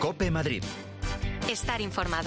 COPE Madrid. Estar informado.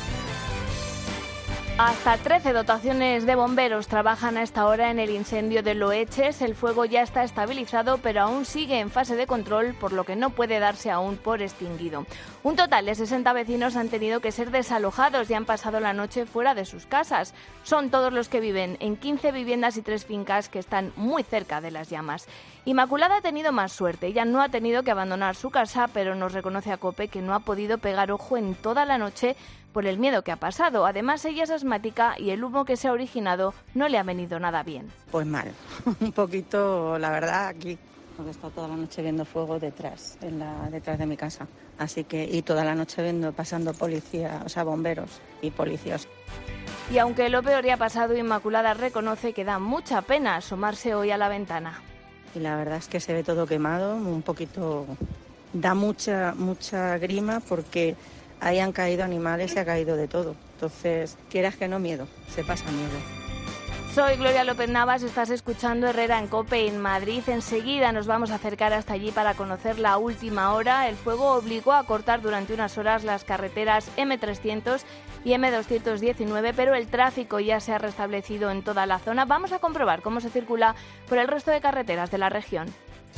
Hasta 13 dotaciones de bomberos trabajan a esta hora en el incendio de Loeches. El fuego ya está estabilizado, pero aún sigue en fase de control, por lo que no puede darse aún por extinguido. Un total de 60 vecinos han tenido que ser desalojados y han pasado la noche fuera de sus casas. Son todos los que viven en 15 viviendas y 3 fincas que están muy cerca de las llamas. Inmaculada ha tenido más suerte. Ella no ha tenido que abandonar su casa, pero nos reconoce a COPE que no ha podido pegar ojo en toda la noche por el miedo que ha pasado. Además, ella es asmática y el humo que se ha originado no le ha venido nada bien. Pues mal, un poquito, la verdad, aquí, porque está toda la noche viendo fuego detrás de mi casa. Así que, y toda la noche pasando policía, o sea, bomberos y policías. Y aunque lo peor ya ha pasado, Inmaculada reconoce que da mucha pena asomarse hoy a la ventana. Y la verdad es que se ve todo quemado, un poquito, da mucha grima porque ahí han caído animales y ha caído de todo. Entonces, quieras que no, miedo, se pasa miedo. Soy Gloria López Navas, estás escuchando Herrera en COPE en Madrid. Enseguida nos vamos a acercar hasta allí para conocer la última hora. El fuego obligó a cortar durante unas horas las carreteras M300 y M219, pero el tráfico ya se ha restablecido en toda la zona. Vamos a comprobar cómo se circula por el resto de carreteras de la región.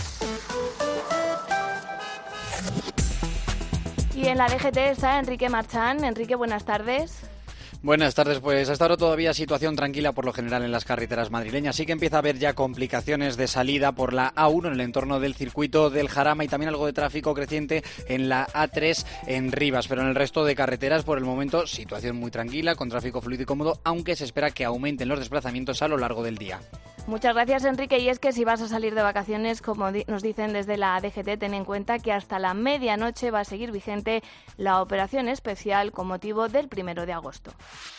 Y en la DGT está Enrique Marchán. Enrique, buenas tardes. Buenas tardes, pues hasta ahora todavía situación tranquila por lo general en las carreteras madrileñas. Sí que empieza a haber ya complicaciones de salida por la A1 en el entorno del circuito del Jarama y también algo de tráfico creciente en la A3 en Rivas, pero en el resto de carreteras por el momento situación muy tranquila, con tráfico fluido y cómodo, aunque se espera que aumenten los desplazamientos a lo largo del día. Muchas gracias, Enrique. Y es que si vas a salir de vacaciones, como nos dicen desde la DGT, ten en cuenta que hasta la medianoche va a seguir vigente la operación especial con motivo del 1 de agosto.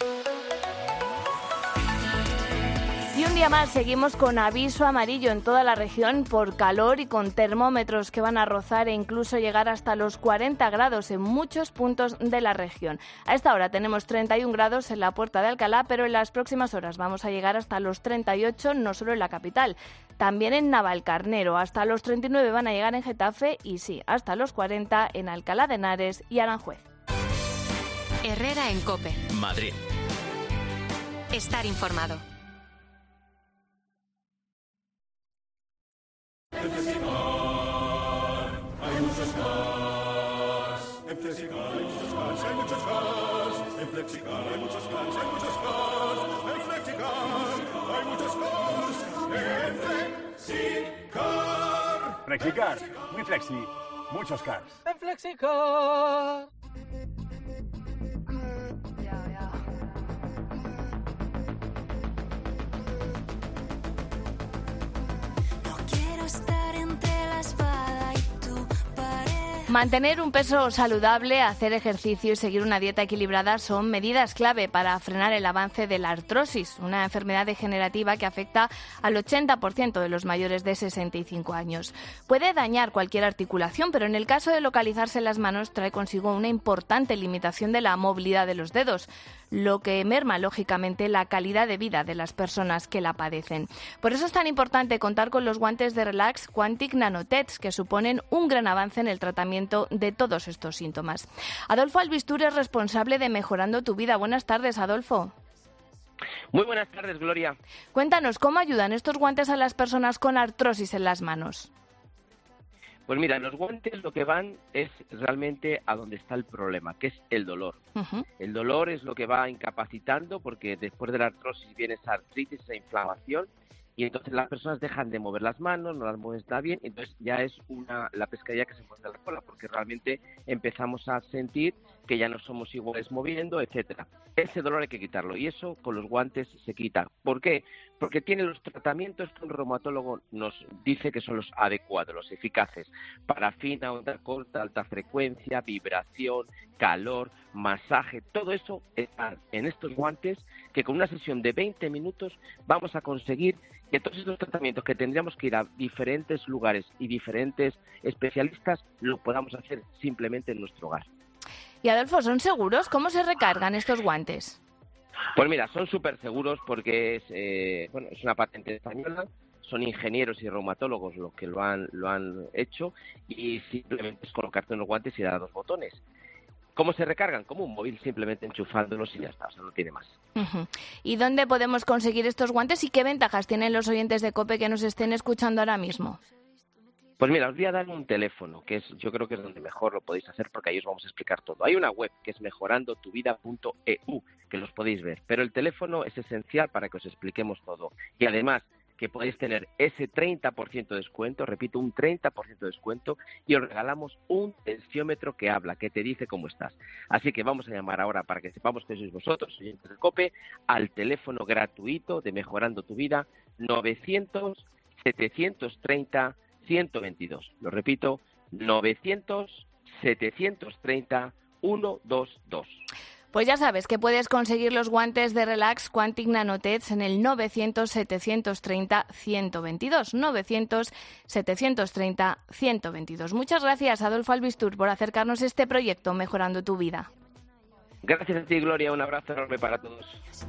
Y un día más seguimos con aviso amarillo en toda la región por calor y con termómetros que van a rozar e incluso llegar hasta los 40 grados en muchos puntos de la región. A esta hora tenemos 31 grados en la Puerta de Alcalá, pero en las próximas horas vamos a llegar hasta los 38, no solo en la capital, también en Navalcarnero. Hasta los 39 van a llegar en Getafe y sí, hasta los 40 en Alcalá de Henares y Aranjuez. Herrera en COPE. Madrid. Estar informado. En Flexicar hay muchos cars. En Flexicar hay muchos cars, hay muchos cars. En Flexicar hay muchos cars, hay muchos cars. En Flexicar hay muchos cars. En Flexicar. Flexicar, muy flexi, muchos cars. En Flexicar. Mantener un peso saludable, hacer ejercicio y seguir una dieta equilibrada son medidas clave para frenar el avance de la artrosis, una enfermedad degenerativa que afecta al 80% de los mayores de 65 años. Puede dañar cualquier articulación, pero en el caso de localizarse en las manos trae consigo una importante limitación de la movilidad de los dedos, lo que merma lógicamente la calidad de vida de las personas que la padecen. Por eso es tan importante contar con los guantes de Relax Quantic Nanotech, que suponen un gran avance en el tratamiento de todos estos síntomas. Adolfo Albistur es responsable de Mejorando tu Vida. Buenas tardes, Adolfo. Muy buenas tardes, Gloria. Cuéntanos, ¿cómo ayudan estos guantes a las personas con artrosis en las manos? Pues mira, los guantes lo que van es realmente a donde está el problema, que es el dolor. Uh-huh. El dolor es lo que va incapacitando porque después de la artrosis viene esa artritis, esa inflamación, y entonces las personas dejan de mover las manos, no las mueven está bien, entonces ya es la pescadilla que se pone de la cola, porque realmente empezamos a sentir que ya no somos iguales moviendo, etcétera. Ese dolor hay que quitarlo y eso con los guantes se quita. ¿Por qué? Porque tiene los tratamientos que un reumatólogo nos dice que son los adecuados, los eficaces. Parafina, onda corta, alta frecuencia, vibración, calor, masaje, todo eso está en estos guantes que con una sesión de 20 minutos vamos a conseguir que todos estos tratamientos que tendríamos que ir a diferentes lugares y diferentes especialistas lo podamos hacer simplemente en nuestro hogar. Y Adolfo, ¿son seguros? ¿Cómo se recargan estos guantes? Pues mira, son súper seguros porque es una patente española, son ingenieros y reumatólogos los que lo han hecho, y simplemente es colocarte unos guantes y dar a 2 botones. ¿Cómo se recargan? Como un móvil, simplemente enchufándolos y ya está, o sea, no tiene más. Uh-huh. ¿Y dónde podemos conseguir estos guantes y qué ventajas tienen los oyentes de COPE que nos estén escuchando ahora mismo? Pues mira, os voy a dar un teléfono, yo creo que es donde mejor lo podéis hacer, porque ahí os vamos a explicar todo. Hay una web que es mejorandotuvida.eu, que los podéis ver, pero el teléfono es esencial para que os expliquemos todo. Y además, que podéis tener ese 30% de descuento, repito, un 30% de descuento, y os regalamos un tensiómetro que habla, que te dice cómo estás. Así que vamos a llamar ahora, para que sepamos que sois vosotros, oyentes de COPE, al teléfono gratuito de Mejorando tu Vida, 900-730-122. Lo repito, 900-730-122. Pues ya sabes que puedes conseguir los guantes de Relax Quantic Nanotech en el 900-730-122. 900-730-122. Muchas gracias, Adolfo Albistur, por acercarnos a este proyecto Mejorando tu Vida. Gracias a ti, Gloria. Un abrazo enorme para todos.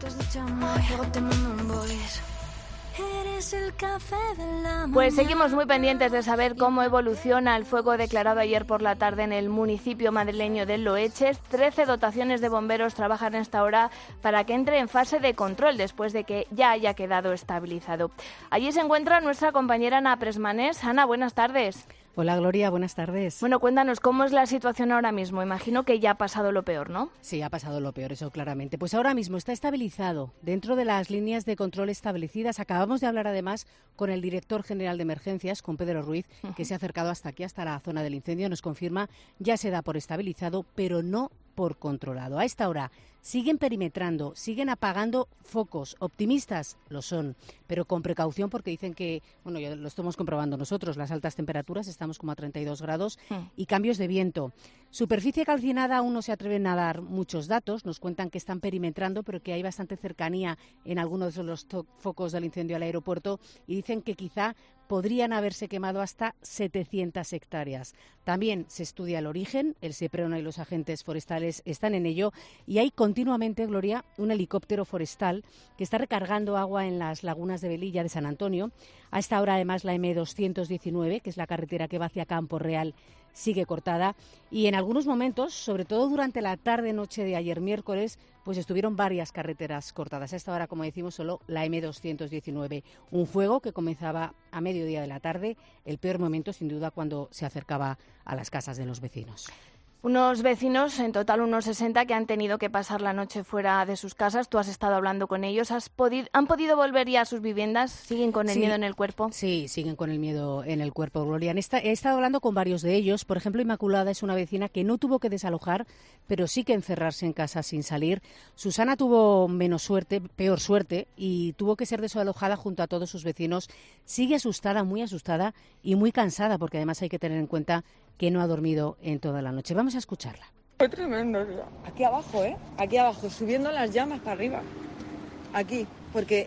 Pues seguimos muy pendientes de saber cómo evoluciona el fuego declarado ayer por la tarde en el municipio madrileño de Loeches. 13 dotaciones de bomberos trabajan a esta hora para que entre en fase de control después de que ya haya quedado estabilizado. Allí se encuentra nuestra compañera Ana Presmanés. Ana, buenas tardes. Hola Gloria, buenas tardes. Bueno, cuéntanos, ¿cómo es la situación ahora mismo? Imagino que ya ha pasado lo peor, ¿no? Sí, ha pasado lo peor, eso claramente. Pues ahora mismo está estabilizado dentro de las líneas de control establecidas. Acabamos de hablar además con el director general de emergencias, con Pedro Ruiz, que se ha acercado hasta aquí, hasta la zona del incendio. Nos confirma, ya se da por estabilizado, pero no por controlado. A esta hora siguen perimetrando, siguen apagando focos. Optimistas lo son, pero con precaución porque dicen que, bueno, ya lo estamos comprobando nosotros, las altas temperaturas, estamos como a 32 grados y cambios de viento. Superficie calcinada, aún no se atreven a dar muchos datos, nos cuentan que están perimetrando, pero que hay bastante cercanía en algunos de los focos del incendio al aeropuerto y dicen que quizá podrían haberse quemado hasta 700 hectáreas. También se estudia el origen, el SEPRONA y los agentes forestales están en ello y hay continuamente, Gloria, un helicóptero forestal que está recargando agua en las lagunas de Velilla de San Antonio. A esta hora, además, la M219, que es la carretera que va hacia Campo Real, sigue cortada y en algunos momentos, sobre todo durante la tarde-noche de ayer miércoles, pues estuvieron varias carreteras cortadas. A esta hora, como decimos, solo la M219. Un fuego que comenzaba a mediodía de la tarde, el peor momento sin duda cuando se acercaba a las casas de los vecinos. Unos vecinos, en total unos 60, que han tenido que pasar la noche fuera de sus casas. Tú has estado hablando con ellos. ¿Han podido volver ya a sus viviendas? ¿Siguen con el miedo en el cuerpo? Sí, siguen con el miedo en el cuerpo, Gloria. He estado hablando con varios de ellos. Por ejemplo, Inmaculada es una vecina que no tuvo que desalojar, pero sí que encerrarse en casa sin salir. Susana tuvo peor suerte, y tuvo que ser desalojada junto a todos sus vecinos. Sigue asustada, muy asustada y muy cansada, porque además hay que tener en cuenta que no ha dormido en toda la noche. Vamos a escucharla. Fue tremendo, tío. Aquí abajo, Aquí abajo, subiendo las llamas para arriba. Aquí, porque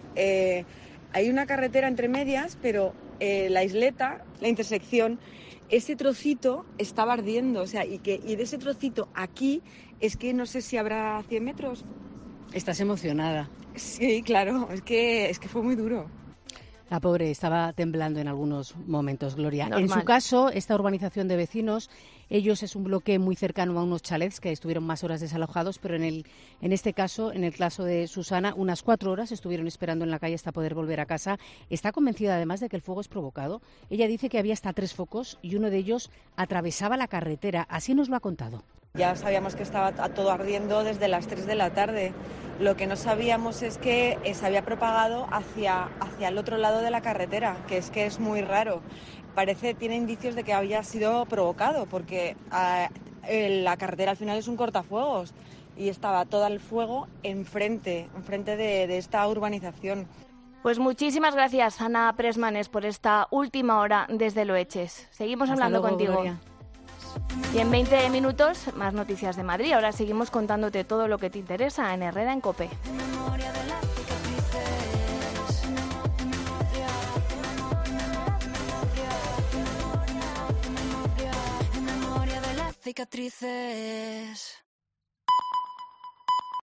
hay una carretera entre medias, pero la isleta, la intersección, ese trocito estaba ardiendo, o sea, y de ese trocito aquí es que no sé si habrá 100 metros. Estás emocionada. Sí, claro, es que fue muy duro. La pobre estaba temblando en algunos momentos, Gloria. Normal. En su caso, esta urbanización de vecinos, ellos es un bloque muy cercano a unos chalets que estuvieron más horas desalojados, pero en este caso, en el caso de Susana, unas 4 horas estuvieron esperando en la calle hasta poder volver a casa. Está convencida además de que el fuego es provocado. Ella dice que había hasta 3 focos y uno de ellos atravesaba la carretera. Así nos lo ha contado. Ya sabíamos que estaba todo ardiendo desde las 3 de la tarde. Lo que no sabíamos es que se había propagado hacia el otro lado de la carretera, que es muy raro. Tiene indicios de que había sido provocado, porque la carretera al final es un cortafuegos y estaba todo el fuego enfrente de esta urbanización. Pues muchísimas gracias, Ana Presmanes, por esta última hora desde Loeches. Seguimos hablando contigo. Gloria. Y en 20 minutos, más noticias de Madrid. Ahora seguimos contándote todo lo que te interesa en Herrera en COPE. Cicatrices.